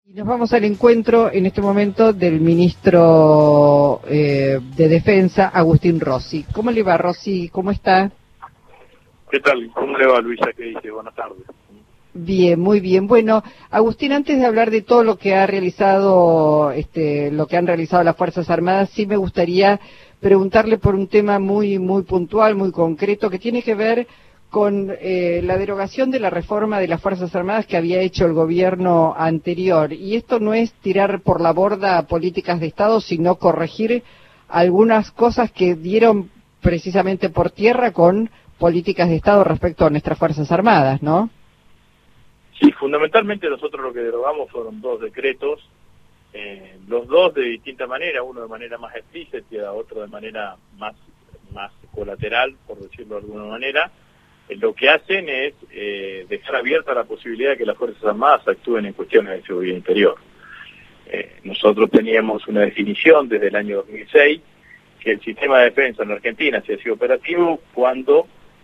Y nos vamos al encuentro en este momento del ministro de Defensa, Agustín Rossi. ¿Cómo le va, Rossi? ¿Cómo está? ¿Qué tal? ¿Cómo le va, Luisa? ¿Qué dice? Buenas tardes. Bien, muy bien. Bueno, Agustín, antes de hablar de todo lo que ha realizado, lo que han realizado las Fuerzas Armadas, sí me gustaría preguntarle por un tema muy puntual, muy concreto, que tiene que ver con la derogación de la reforma de las Fuerzas Armadas que había hecho el gobierno anterior. Y esto no es tirar por la borda políticas de Estado, sino corregir algunas cosas que dieron precisamente por tierra con políticas de Estado respecto a nuestras Fuerzas Armadas, ¿no? Sí, fundamentalmente nosotros lo que derogamos fueron dos decretos, los dos de distinta manera, uno de manera más explícita y otro de manera más colateral, por decirlo de alguna manera. Lo que hacen es dejar abierta la posibilidad de que las Fuerzas Armadas actúen en cuestiones de seguridad interior. Nosotros teníamos una definición desde el año 2006 que el sistema de defensa en Argentina se hacía operativo cuando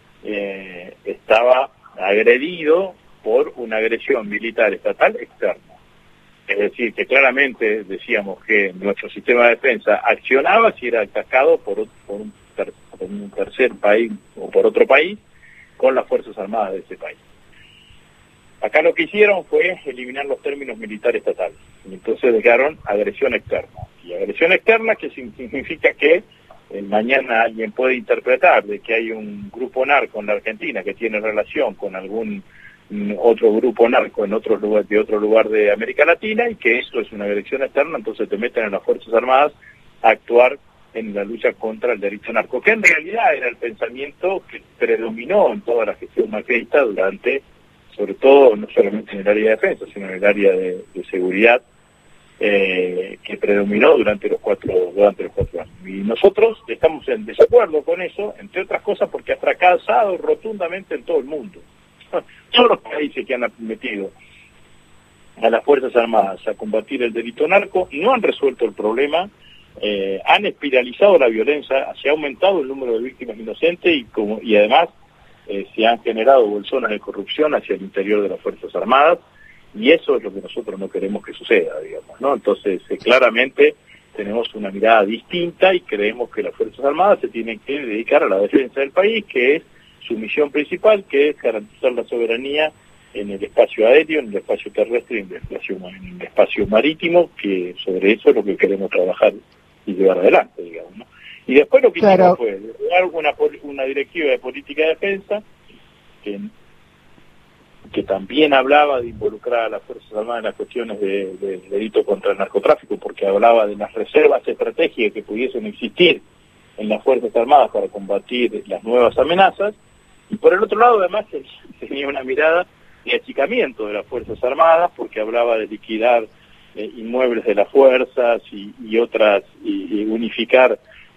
estaba agredido por una agresión militar estatal externa. Es decir, que claramente decíamos que nuestro sistema de defensa accionaba si era atacado por un tercer país o por otro país con las Fuerzas Armadas de ese país. Acá lo que hicieron fue eliminar los términos militar estatal. Y entonces dejaron agresión externa. Y agresión externa que significa que mañana alguien puede interpretar de que hay un grupo narco en la Argentina que tiene relación con algún otro grupo narco en otro lugar de América Latina y que eso es una agresión externa, entonces te meten en las Fuerzas Armadas a actuar en la lucha contra el delito narco, que en realidad era el pensamiento que predominó en toda la gestión macrista durante, sobre todo, no solamente en el área de defensa, sino en el área de seguridad, que predominó durante los cuatro años. Y nosotros estamos en desacuerdo con eso, entre otras cosas porque ha fracasado rotundamente en todo el mundo. Todos los países que han metido a las Fuerzas Armadas a combatir el delito narco no han resuelto el problema, han espiralizado la violencia, se ha aumentado el número de víctimas inocentes y además se han generado bolsonas de corrupción hacia el interior de las Fuerzas Armadas, y eso es lo que nosotros no queremos que suceda, digamos, ¿no? Entonces, claramente tenemos una mirada distinta y creemos que las Fuerzas Armadas se tienen que dedicar a la defensa del país, que es su misión principal, que es garantizar la soberanía en el espacio aéreo, en el espacio terrestre y en el espacio marítimo, que sobre eso es lo que queremos trabajar y llevar adelante, digamos, ¿no? Y después lo que hicimos fue dar una directiva de política de defensa que también hablaba de involucrar a las Fuerzas Armadas en las cuestiones de delito contra el narcotráfico, porque hablaba de las reservas estratégicas que pudiesen existir en las Fuerzas Armadas para combatir las nuevas amenazas, y por el otro lado además tenía una mirada de achicamiento de las Fuerzas Armadas, porque hablaba de liquidar inmuebles de las fuerzas y otras, y unificar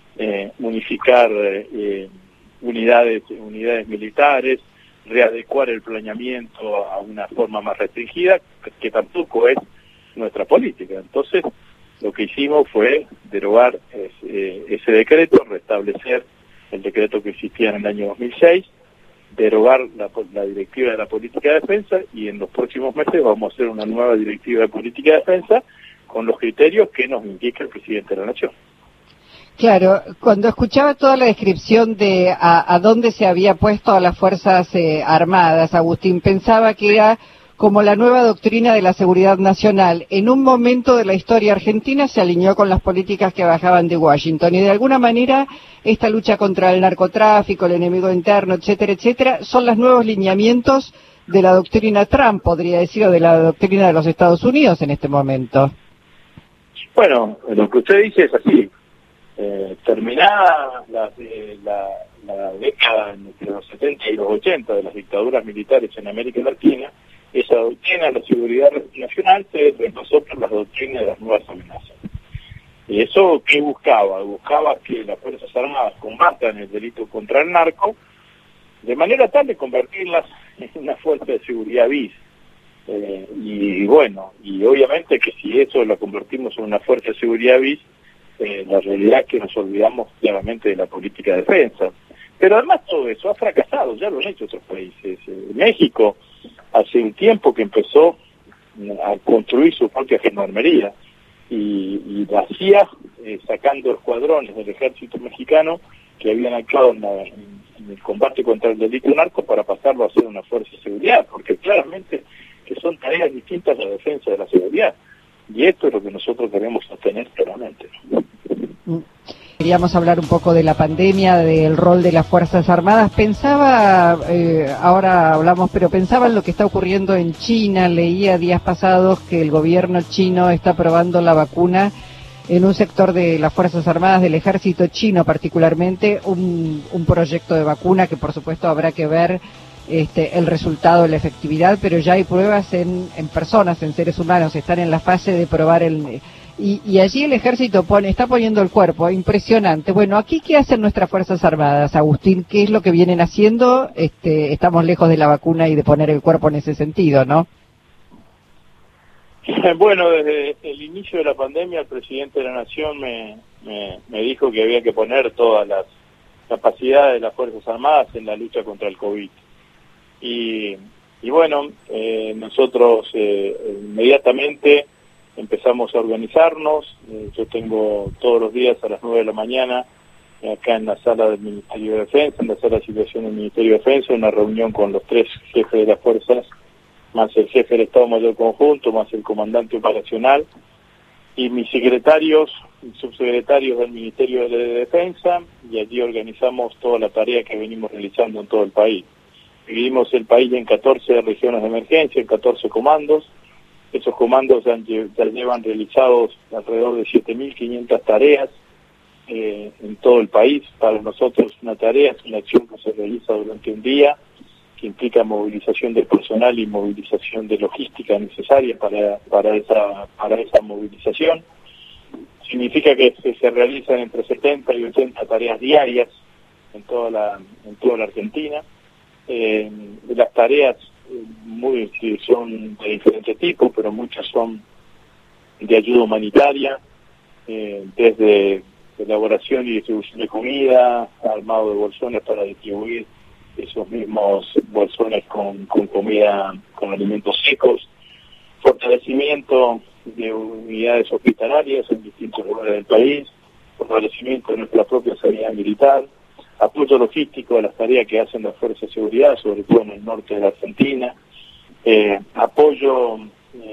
unidades militares, readecuar el planeamiento a una forma más restringida, que tampoco es nuestra política. Entonces, lo que hicimos fue derogar ese decreto, restablecer el decreto que existía en el año 2006, derogar la directiva de la política de defensa, y en los próximos meses vamos a hacer una nueva directiva de política de defensa con los criterios que nos indica el presidente de la Nación. Claro, cuando escuchaba toda la descripción de a dónde se había puesto a las Fuerzas Armadas, Agustín, pensaba que era como la nueva doctrina de la seguridad nacional. En un momento de la historia argentina se alineó con las políticas que bajaban de Washington y de alguna manera esta lucha contra el narcotráfico, el enemigo interno, etcétera, etcétera, son los nuevos lineamientos de la doctrina Trump, podría decir, o de la doctrina de los Estados Unidos en este momento. Bueno, lo que usted dice es así. Terminada la década entre los 70 y los 80 de las dictaduras militares en América Latina, esa doctrina de la seguridad nacional se reemplazó por la doctrina de las nuevas amenazas. ¿Y eso qué buscaba? Buscaba que las Fuerzas Armadas combatan el delito contra el narco de manera tal de convertirlas en una fuerza de seguridad bis. Y bueno, y obviamente que si eso lo convertimos en una fuerza de seguridad bis, la realidad es que nos olvidamos claramente de la política de defensa. Pero además todo eso ha fracasado, ya lo han hecho otros países. México hace un tiempo que empezó a construir su propia gendarmería. Y la CIA, sacando escuadrones del ejército mexicano que habían actuado en el combate contra el delito narco para pasarlo a ser una fuerza de seguridad, porque claramente que son tareas distintas a la defensa de la seguridad. Y esto es lo que nosotros queremos sostener claramente. Queríamos hablar un poco de la pandemia, del rol de las Fuerzas Armadas. Pensaba, ahora hablamos, pero pensaba en lo que está ocurriendo en China. Leía días pasados que el gobierno chino está probando la vacuna en un sector de las Fuerzas Armadas, del ejército chino particularmente, un proyecto de vacuna que por supuesto habrá que ver el resultado, la efectividad, pero ya hay pruebas en personas, en seres humanos, están en la fase de probar y allí el ejército está poniendo el cuerpo, impresionante. Bueno, aquí, ¿qué hacen nuestras Fuerzas Armadas, Agustín? ¿Qué es lo que vienen haciendo? Estamos lejos de la vacuna y de poner el cuerpo en ese sentido, ¿no? Bueno, desde el inicio de la pandemia, el presidente de la Nación me dijo que había que poner todas las capacidades de las Fuerzas Armadas en la lucha contra el COVID. Y bueno, nosotros inmediatamente empezamos a organizarnos. Yo tengo todos los días a las 9 de la mañana, acá en la sala del Ministerio de Defensa, en la sala de situación del Ministerio de Defensa, una reunión con los 3 jefes de las fuerzas, más el jefe del Estado Mayor Conjunto, más el comandante operacional, y mis secretarios y subsecretarios del Ministerio de Defensa, y allí organizamos toda la tarea que venimos realizando en todo el país. Dividimos el país en 14 regiones de emergencia, en 14 comandos. Esos comandos ya llevan realizados alrededor de 7.500 tareas en todo el país. Para nosotros una tarea es una acción que se realiza durante un día, que implica movilización de personal y movilización de logística necesaria para esa movilización. Significa que se realizan entre 70 y 80 tareas diarias en toda la Argentina. Las tareas son de diferentes tipos, pero muchas son de ayuda humanitaria, desde elaboración y distribución de comida, armado de bolsones para distribuir esos mismos bolsones con comida, con alimentos secos, fortalecimiento de unidades hospitalarias en distintos lugares del país, fortalecimiento de nuestra propia sanidad militar, apoyo logístico a las tareas que hacen las fuerzas de seguridad, sobre todo en el norte de la Argentina, apoyo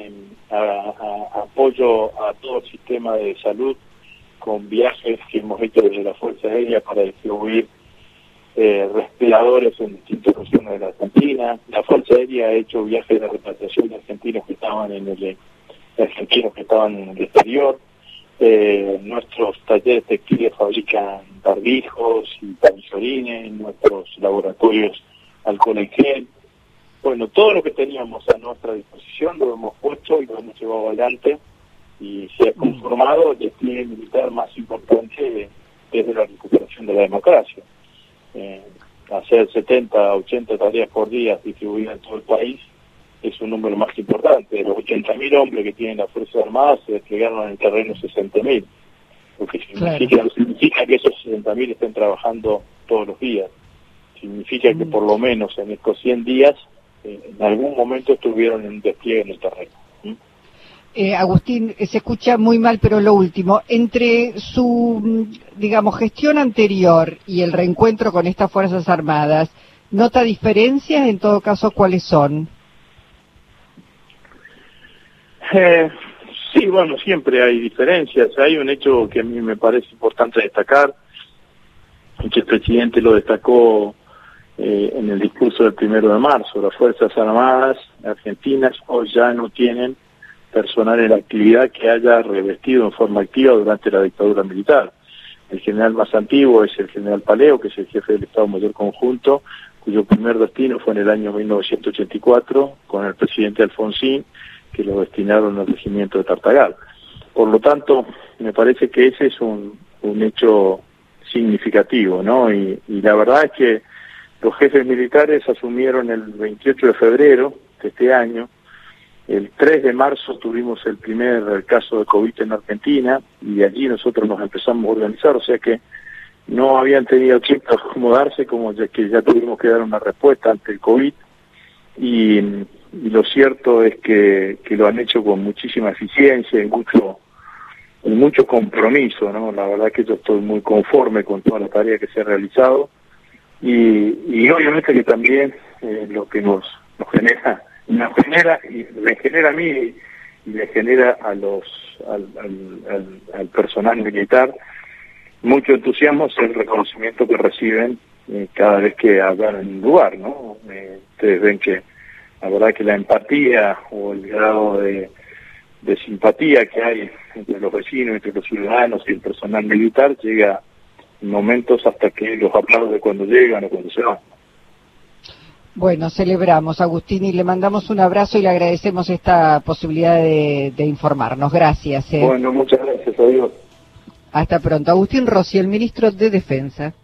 a todo el sistema de salud con viajes que hemos hecho desde la Fuerza Aérea para distribuir respiradores en distintas regiones de la Argentina. La Fuerza Aérea ha hecho viajes de repatriación de argentinos que estaban en el exterior. Nuestros talleres textiles fabrican barbijos y camisolines, nuestros laboratorios alcohol en gel. Bueno, todo lo que teníamos a nuestra disposición lo hemos puesto y lo hemos llevado adelante, y se ha conformado el despliegue militar más importante desde la recuperación de la democracia. Hacer 70, 80 tareas por día distribuidas en todo el país es un número más importante. De los 80.000 hombres que tienen las Fuerzas Armadas, se desplegaron en el terreno 60.000, lo que significa que esos 60.000 estén trabajando todos los días. Significa que por lo menos en estos 100 días, en algún momento estuvieron en despliegue en el terreno. Agustín, se escucha muy mal, pero lo último, entre su, gestión anterior y el reencuentro con estas Fuerzas Armadas, ¿nota diferencias? En todo caso, ¿cuáles son? Sí, bueno, siempre hay diferencias. Hay un hecho que a mí me parece importante destacar, y que el presidente lo destacó en el discurso del 1 de marzo. Las Fuerzas Armadas argentinas hoy ya no tienen personal en la actividad que haya revestido en forma activa durante la dictadura militar. El general más antiguo es el general Paleo, que es el jefe del Estado Mayor Conjunto, cuyo primer destino fue en el año 1984 con el presidente Alfonsín, que lo destinaron al regimiento de Tartagal. Por lo tanto, me parece que ese es un hecho significativo, ¿no? Y la verdad es que los jefes militares asumieron el 28 de febrero de este año. El 3 de marzo tuvimos el primer caso de COVID en Argentina, y allí nosotros nos empezamos a organizar, o sea que no habían tenido tiempo de acomodarse, como ya que ya tuvimos que dar una respuesta ante el COVID, y lo cierto es que lo han hecho con muchísima eficiencia y mucho compromiso, ¿no? La verdad que yo estoy muy conforme con toda la tarea que se ha realizado y obviamente que también lo que nos genera y me genera a mí y le genera al personal militar mucho entusiasmo es el reconocimiento que reciben cada vez que hablan en un lugar, ¿no? Ustedes ven que la verdad que la empatía o el grado de simpatía que hay entre los vecinos, entre los ciudadanos y el personal militar llega en momentos hasta que los aplaude cuando llegan o cuando se van. Bueno, celebramos, Agustín, y le mandamos un abrazo y le agradecemos esta posibilidad de informarnos. Gracias. Bueno, muchas gracias, adiós. Hasta pronto. Agustín Rossi, el ministro de Defensa.